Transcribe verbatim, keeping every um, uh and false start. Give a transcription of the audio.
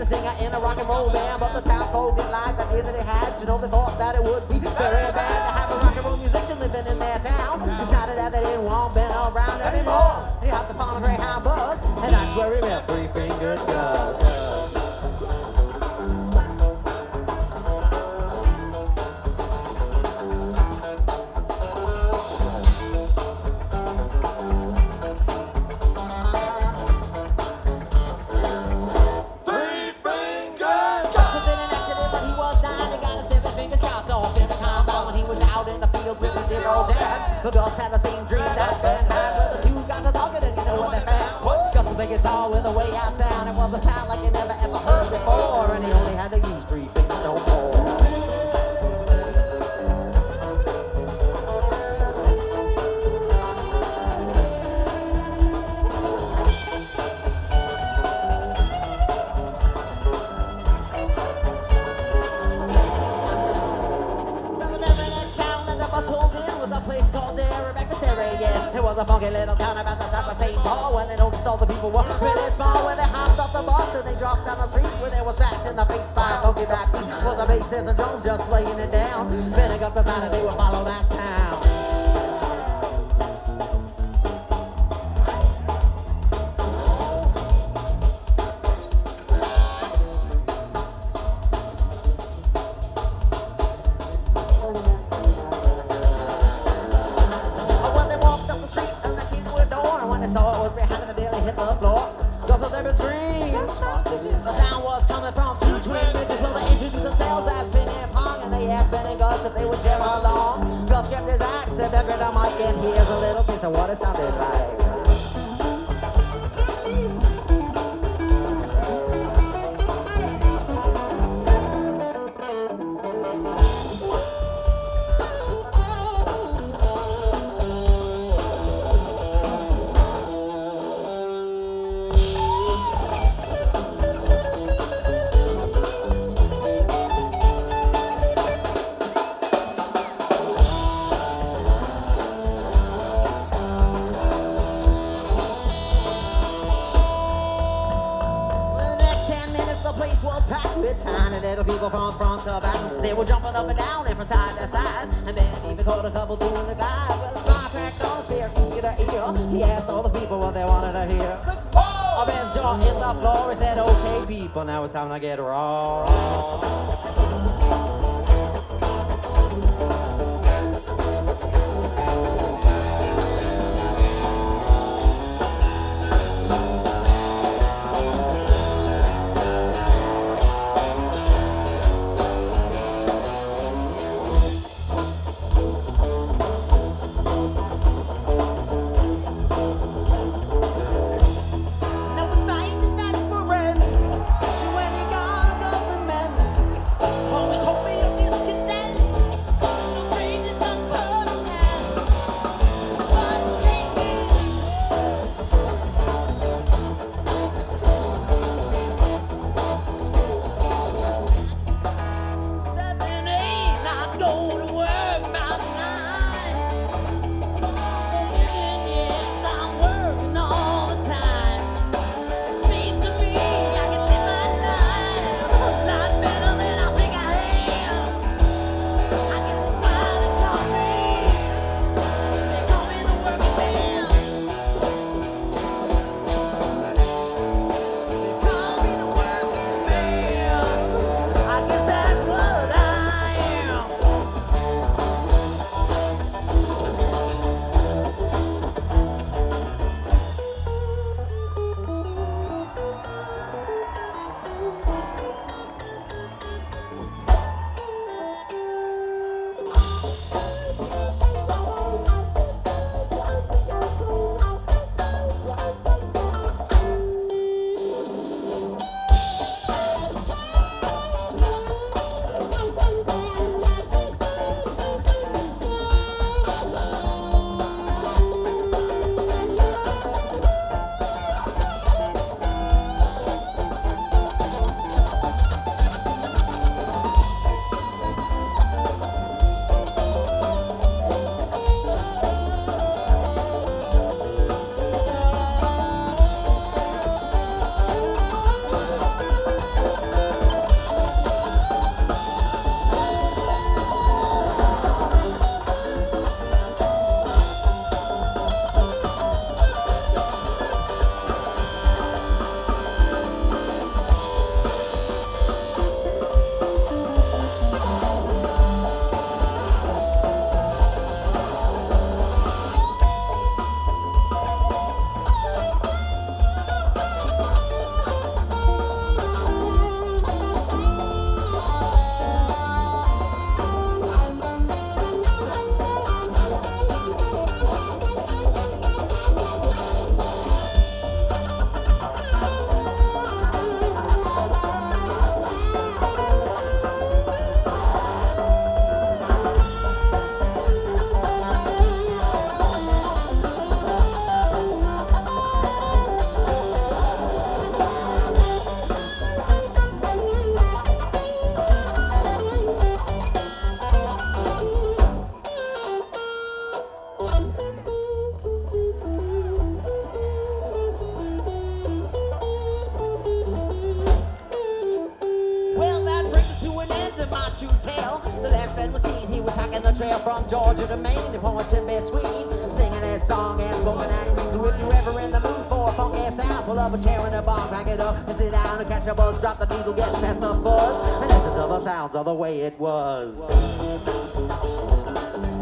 a singer in a rock and roll band, but the townsfolk didn't like the idea that they had. You know, they thought that it would be very bad to have a rock and roll musician living in their town. Decided that they didn't want Ben around anymore. He hopped upon a Greyhound bus, and that's where he met Three Fingered Gus. The Gus had the same dream that Ben had, where the two got to talking and you know what they found. Gus was the guitar with the way I sound. It was a sound like you never ever heard before, and he only had to use three fingers, no more. It was a funky little town about the size of Saint Paul, when they noticed all the people were really small. When they hopped off the bus and they dropped down the street, where they were smacked in the face by a funky backbeat. Was the basses and drums just laying it down. Then they got decided they would follow that sound. If they would jam along, Gus kept his axe and every time I can here's a little piece of what it sounded like. Little people from front to back, they were jumping up and down and from side to side, and then even caught a couple doing the glide. Well, the star cracked on his ear, ear to ear. He asked all the people what they wanted to hear. A Ben's jaw hit the floor. He said, "Okay, people, now it's time to get raw." Always hope me my true tale. The last man was seen, he was hacking the trail from Georgia to Maine. The points in between, singing his song and smoking that green. So if you're ever in the mood for a funky sound, pull up a chair in a bar, crank it up, and sit down and catch a buzz. Drop the needle, get past the buzz, and listen to the sounds of the way it was.